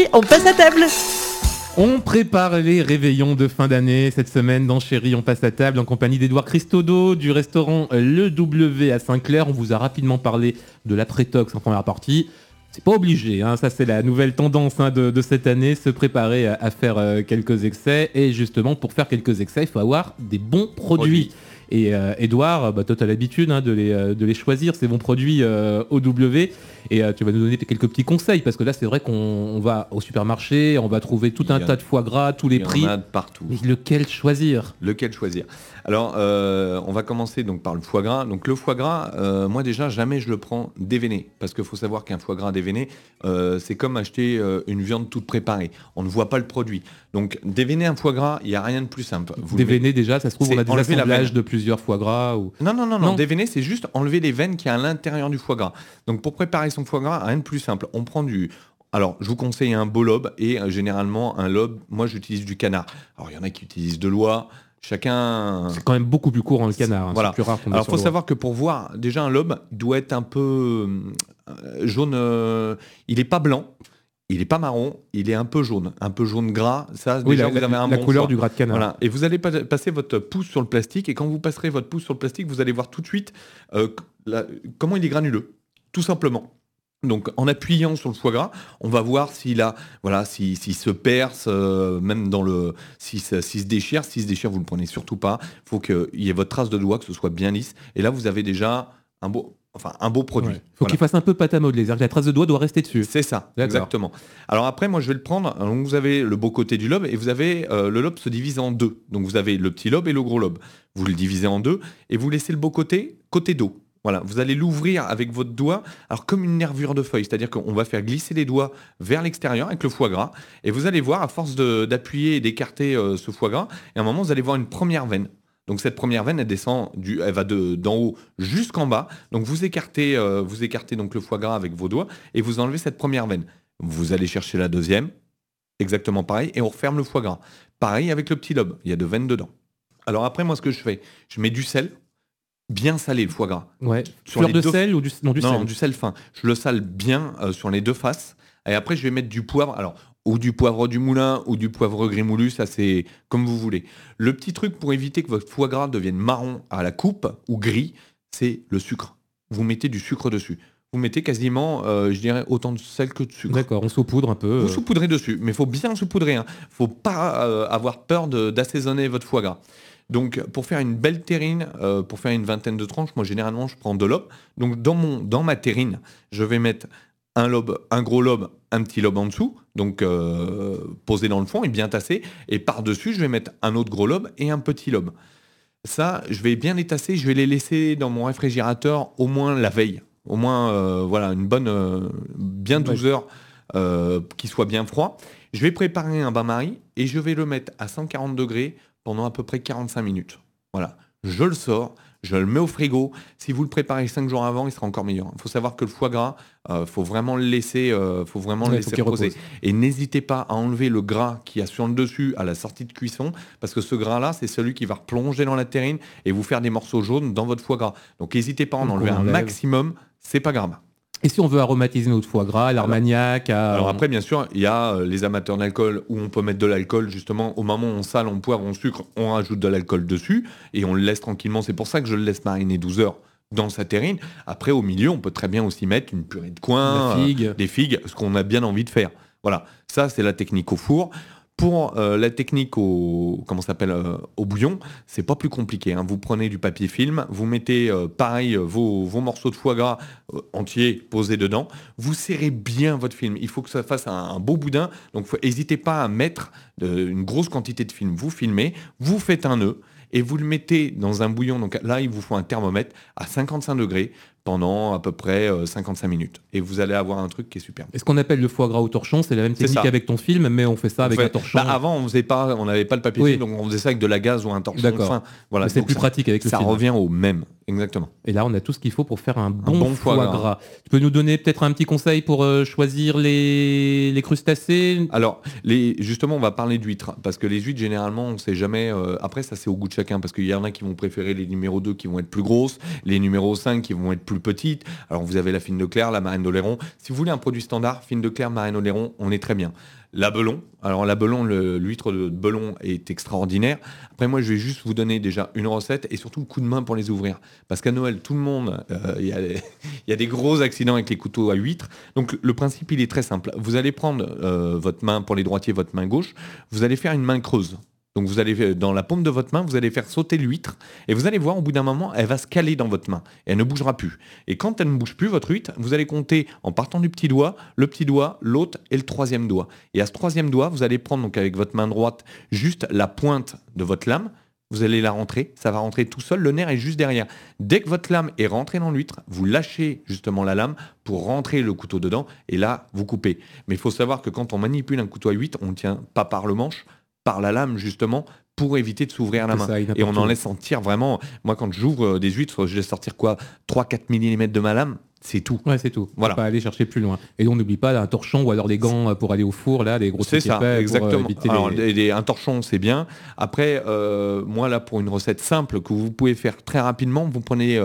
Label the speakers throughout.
Speaker 1: on passe à table.
Speaker 2: On prépare les réveillons de fin d'année cette semaine dans Chérie, on passe à table en compagnie d'Édouard Christodo du restaurant Le W à Saint-Clair. On vous a rapidement parlé de l'après-tox en première partie. C'est pas obligé, hein, ça c'est la nouvelle tendance de cette année, se préparer à faire quelques excès. Et justement, pour faire quelques excès, il faut avoir des bons produits. Et Édouard, toi tu as l'habitude de les choisir, ces bons produits OW. Et tu vas nous donner quelques petits conseils, parce que là c'est vrai qu'on va au supermarché, on va trouver tout un tas de foie gras, tous les prix.
Speaker 3: Il y en a de partout.
Speaker 2: Mais lequel choisir ?
Speaker 3: Alors, on va commencer donc par le foie gras. Donc le foie gras, moi déjà, jamais je le prends déveiné. Parce qu'il faut savoir qu'un foie gras déveiné, c'est comme acheter une viande toute préparée. On ne voit pas le produit. Donc déveiner un foie gras, il n'y a rien de plus simple.
Speaker 2: Déveiner déjà, ça se trouve, on a des assemblages de plusieurs foie gras ou...
Speaker 3: Non. Déveiner, c'est juste enlever les veines qu'il y a à l'intérieur du foie gras. Donc pour préparer son foie gras, rien de plus simple. On prend du... Alors, je vous conseille un beau lobe et généralement un lobe, moi j'utilise du canard. Alors, il y en a qui utilisent de l'oie. Chacun...
Speaker 2: C'est quand même beaucoup plus court le canard.
Speaker 3: Voilà.
Speaker 2: C'est plus rare.
Speaker 3: Alors, il faut savoir que pour voir, déjà un lobe doit être un peu jaune. Il n'est pas blanc, il n'est pas marron, il est un peu jaune gras. Ça,
Speaker 2: oui,
Speaker 3: déjà, vous avez un
Speaker 2: la
Speaker 3: bon
Speaker 2: couleur
Speaker 3: choix.
Speaker 2: du gras de canard.
Speaker 3: Voilà. Et vous allez passer votre pouce sur le plastique. Et quand vous passerez votre pouce sur le plastique, vous allez voir tout de suite comment il est granuleux, tout simplement. Donc en appuyant sur le foie gras, on va voir s'il se perce, même dans le, s'il se déchire. S'il se déchire, vous le prenez surtout pas. Il faut qu'il y ait votre trace de doigt, que ce soit bien lisse. Et là, vous avez déjà un beau produit.
Speaker 2: Il faut qu'il fasse un peu pâte à modeler, c'est-à-dire que la trace de doigt doit rester dessus.
Speaker 3: C'est ça,
Speaker 2: D'accord.
Speaker 3: Exactement. Alors après, moi je vais le prendre. Donc, vous avez le beau côté du lobe et vous avez le lobe se divise en deux. Donc vous avez le petit lobe et le gros lobe. Vous le divisez en deux et vous laissez le beau côté dos. Voilà, vous allez l'ouvrir avec votre doigt, alors comme une nervure de feuille, c'est-à-dire qu'on va faire glisser les doigts vers l'extérieur avec le foie gras, et vous allez voir, à force d'appuyer et d'écarter ce foie gras, et à un moment, vous allez voir une première veine. Donc cette première veine, elle va d'en haut jusqu'en bas. Donc vous écartez donc le foie gras avec vos doigts, et vous enlevez cette première veine. Vous allez chercher la deuxième, exactement pareil, et on referme le foie gras. Pareil avec le petit lobe, il y a 2 veines dedans. Alors après, moi, ce que je fais, je mets du sel, bien salé le foie gras.
Speaker 2: Ouais. Fleur de sel ou du sel ?
Speaker 3: Non, du sel fin. Je le sale bien sur les deux faces. Et après, je vais mettre du poivre. Alors, ou du poivre du moulin ou du poivre gris moulu, ça c'est comme vous voulez. Le petit truc pour éviter que votre foie gras devienne marron à la coupe ou gris, c'est le sucre. Vous mettez du sucre dessus. Vous mettez quasiment, je dirais, autant de sel que de sucre.
Speaker 2: D'accord, on saupoudre un peu.
Speaker 3: Vous saupoudrez dessus, mais il faut bien saupoudrer. Il ne faut pas avoir peur d'assaisonner votre foie gras. Donc, pour faire une belle terrine, pour faire une vingtaine de tranches, moi, généralement, je prends 2 lobes. Donc, dans ma terrine, je vais mettre un lobe, un gros lobe, un petit lobe en dessous, donc posé dans le fond et bien tassé. Et par-dessus, je vais mettre un autre gros lobe et un petit lobe. Ça, je vais bien les tasser, je vais les laisser dans mon réfrigérateur au moins la veille. Au moins, une bonne, bien 12 heures, qui soit bien froid. Je vais préparer un bain-marie et je vais le mettre à 140 degrés pendant à peu près 45 minutes. Voilà, je le sors, je le mets au frigo. Si vous le préparez 5 jours avant, il sera encore meilleur. Il faut savoir que le foie gras, faut vraiment le laisser, reposer. Et n'hésitez pas à enlever le gras qu'il y a sur le dessus à la sortie de cuisson, parce que ce gras-là, c'est celui qui va replonger dans la terrine et vous faire des morceaux jaunes dans votre foie gras. Donc n'hésitez pas à en enlever un maximum, c'est pas grave.
Speaker 2: Et si on veut aromatiser notre foie gras, l'armagnac...
Speaker 3: Alors après, bien sûr, il y a les amateurs d'alcool où on peut mettre de l'alcool, justement, au moment où on sale, on poivre, on sucre, on rajoute de l'alcool dessus et on le laisse tranquillement. C'est pour ça que je le laisse mariner 12 heures dans sa terrine. Après, au milieu, on peut très bien aussi mettre une purée de coin, des figues, ce qu'on a bien envie de faire. Voilà, ça, c'est la technique au four. Pour la technique au bouillon, c'est pas plus compliqué. Hein. Vous prenez du papier film, vous mettez vos morceaux de foie gras entiers posés dedans. Vous serrez bien votre film. Il faut que ça fasse un beau boudin. Donc, n'hésitez pas à mettre une grosse quantité de film. Vous filmez, vous faites un nœud et vous le mettez dans un bouillon. Donc là, il vous faut un thermomètre à 55 degrés pendant à peu près 55 minutes. Et vous allez avoir un truc qui est superbe.
Speaker 2: Et ce qu'on appelle le foie gras au torchon, c'est la même technique avec ton film, mais on fait ça avec un torchon.
Speaker 3: Avant, on n'avait pas le papier film, donc on faisait ça avec de la gaze ou un torchon fin. Voilà,
Speaker 2: mais c'est plus pratique avec le film.
Speaker 3: Ça revient au même, exactement.
Speaker 2: Et là, on a tout ce qu'il faut pour faire un bon foie gras. Tu peux nous donner peut-être un petit conseil pour choisir les crustacés ?
Speaker 3: Alors, justement, on va parler d'huîtres, parce que les huîtres, généralement, on ne sait jamais... après, ça, c'est au goût de chacun, parce qu'il y en a qui vont préférer les numéros 2 qui vont être plus grosses, les numéros 5 qui vont être plus plus petites. Alors vous avez la fine de Clerc, la marraine d'Oléron. Si vous voulez un produit standard, fine de Clerc, marraine d'Oléron, on est très bien. La Belon. Alors la Belon, l'huître de Belon est extraordinaire. Après moi, je vais juste vous donner déjà une recette et surtout le coup de main pour les ouvrir. Parce qu'à Noël, tout le monde, il y a des gros accidents avec les couteaux à huître. Donc le principe, il est très simple. Vous allez prendre votre main, pour les droitiers, votre main gauche. Vous allez faire une main creuse. Donc vous allez, dans la paume de votre main, vous allez faire sauter l'huître et vous allez voir au bout d'un moment, elle va se caler dans votre main et elle ne bougera plus. Et quand elle ne bouge plus, votre huître, vous allez compter en partant du petit doigt, l'autre et le troisième doigt. Et à ce troisième doigt, vous allez prendre donc avec votre main droite juste la pointe de votre lame. Vous allez la rentrer, ça va rentrer tout seul, le nerf est juste derrière. Dès que votre lame est rentrée dans l'huître, vous lâchez justement la lame pour rentrer le couteau dedans et là, vous coupez. Mais il faut savoir que quand on manipule un couteau à huître, on ne tient pas par le manche, par la lame justement, pour éviter de s'ouvrir la main. Et on en laisse sortir vraiment. Moi, quand j'ouvre des huîtres, je laisse sortir 3-4 mm de ma lame. C'est tout.
Speaker 2: Ouais, c'est tout.
Speaker 3: Voilà.
Speaker 2: Faut pas aller chercher plus loin. Et on n'oublie pas un torchon ou alors des gants pour aller au four, là, des gros trucs
Speaker 3: c'est ça,
Speaker 2: épais
Speaker 3: exactement.
Speaker 2: pour éviter
Speaker 3: alors, un torchon, c'est bien. Après, moi, là, pour une recette simple que vous pouvez faire très rapidement, vous prenez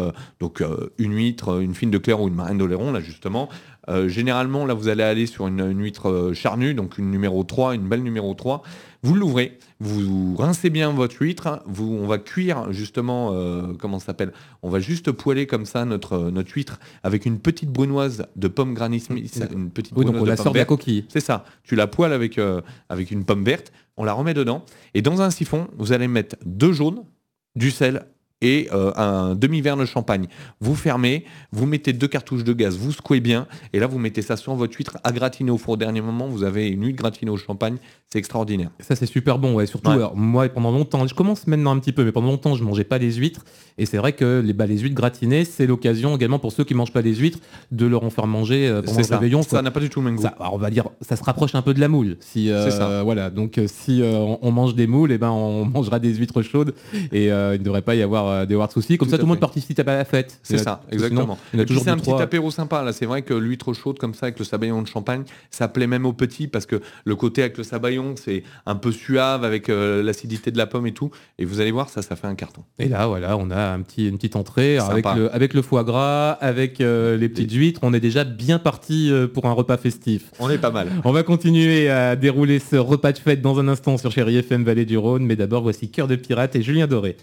Speaker 3: une huître, une fine de Clerc ou une marraine d'Oléron, là, justement. Généralement, là, vous allez aller sur une huître charnue, donc une numéro 3, une belle numéro 3. Vous l'ouvrez, vous rincez bien votre huître, on va cuire justement, comment ça s'appelle ? On va juste poêler comme ça notre huître avec une petite brunoise de pomme Granny Smith, une petite brunoise
Speaker 2: donc on
Speaker 3: de
Speaker 2: la
Speaker 3: pomme
Speaker 2: sort de la
Speaker 3: verte.
Speaker 2: coquille.
Speaker 3: C'est ça, tu la poêles avec une pomme verte, on la remet dedans, et dans un siphon, vous allez mettre 2 jaunes, du sel, et un demi-verre de champagne. Vous fermez, vous mettez 2 cartouches de gaz, vous secouez bien, et là vous mettez ça sur votre huître à gratiner au four au dernier moment, vous avez une huître gratinée au champagne, c'est extraordinaire.
Speaker 2: Ça c'est super bon, ouais. Surtout, alors, moi pendant longtemps, je commence maintenant un petit peu, mais pendant longtemps je mangeais pas les huîtres, et c'est vrai que les huîtres gratinées, c'est l'occasion également pour ceux qui mangent pas les huîtres de leur en faire manger pendant le réveillon.
Speaker 3: Ça n'a pas du tout le même goût.
Speaker 2: Ça, alors, on va dire, ça se rapproche un peu de la moule. C'est
Speaker 3: ça.
Speaker 2: Voilà, donc si on mange des moules, on mangera des huîtres chaudes, et il ne devrait pas y avoir de soucis. Comme ça, tout le monde participe à la fête.
Speaker 3: C'est ça, exactement.
Speaker 2: Sinon,
Speaker 3: et puis c'est un petit apéro sympa. Là, c'est vrai que l'huître chaude comme ça avec le sabayon de champagne, ça plaît même aux petits parce que le côté avec le sabayon, c'est un peu suave avec l'acidité de la pomme et tout. Et vous allez voir, ça fait un carton.
Speaker 2: Et là, voilà, on a une petite entrée avec le foie gras, avec les petites huîtres. On est déjà bien parti pour un repas festif.
Speaker 3: On est pas mal.
Speaker 2: On va continuer à dérouler ce repas de fête dans un instant sur Chéri FM Vallée du Rhône. Mais d'abord, voici Cœur de pirate et Julien Doré.